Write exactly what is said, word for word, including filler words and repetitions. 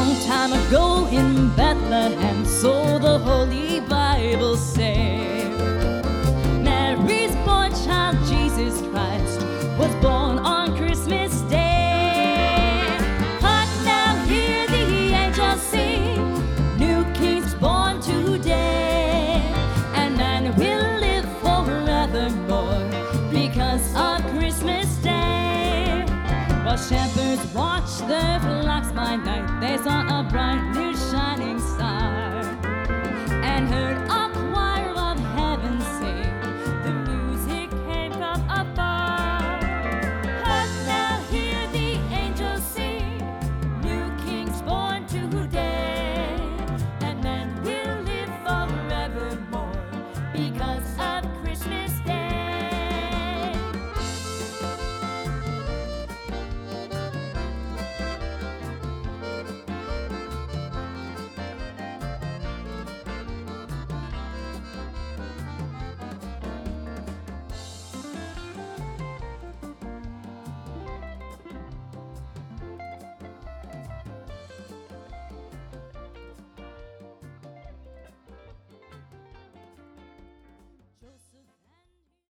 long time ago in Bethlehem, so the Holy Bible says, Mary's boy child, Jesus Christ, was born on Christmas Day. Hark now, hear the angels sing, new King's born today, and man will live forevermore because of Christmas Day. While shepherds watch their flocks by night, they saw a bright new shining star.